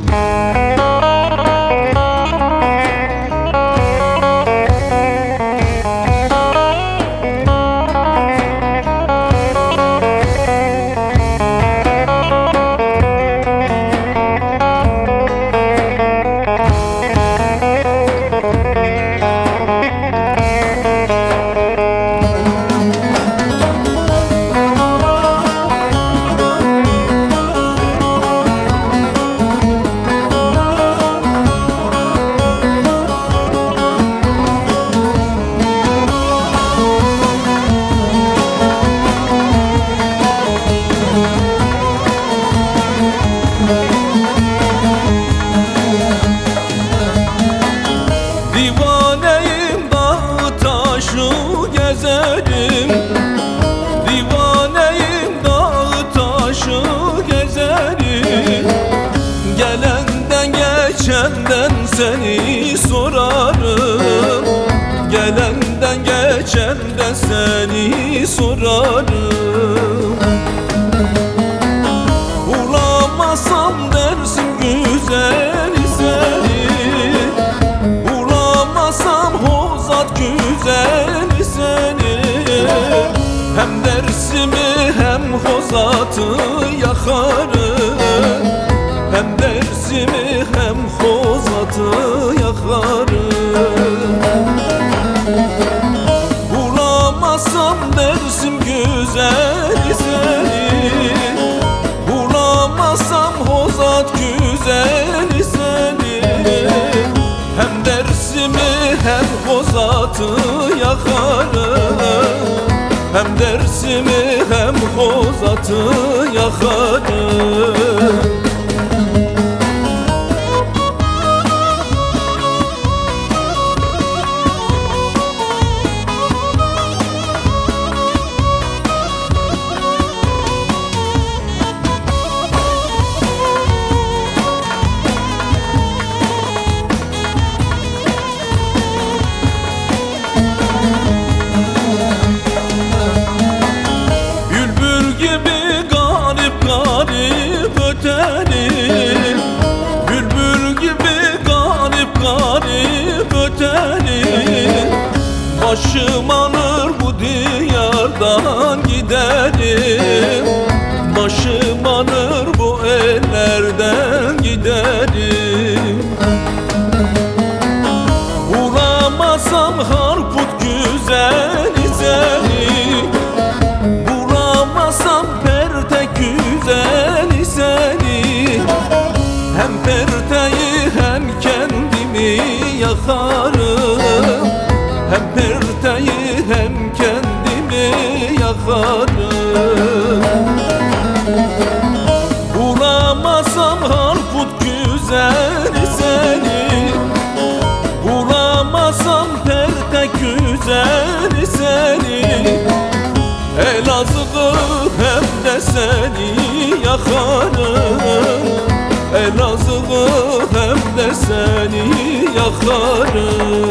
Divaneyim, dağ taşı gezerim. Divaneyim, dağ taşı gezerim. Gelenden geçenden seni sorarım. Gelenden geçenden seni sorarım. Bulamazsam dersim güzeli seni, bulamazsam hozat güzeli seni. Hem dersimi hem hozatı yakarım. Hem dersimi hem hozatı yakarım. Bulamazsam dersim güzeli seni, bulamazsam hozat güzeli seni. Hem dersimi hem hozatı yakarım. Hem dersimi hem hozatı yakarım. Bülbül gibi garip garip öterim. Başım alır bu diyardan giderim. Başım alır bu ellerden giderim. Vuramazsam harput güzeli seni, bulamazsam pertek güzeli seni. Hem perteyi hem kendimi yakarım. Hem perteyi hem kendimi yakarım. Bulamazsam harput güzeli seni, bulamazsam pertek güzeli seni. Elazığ'ı hem de seni yakarım. Elazığ'ı hem de seni yakarım.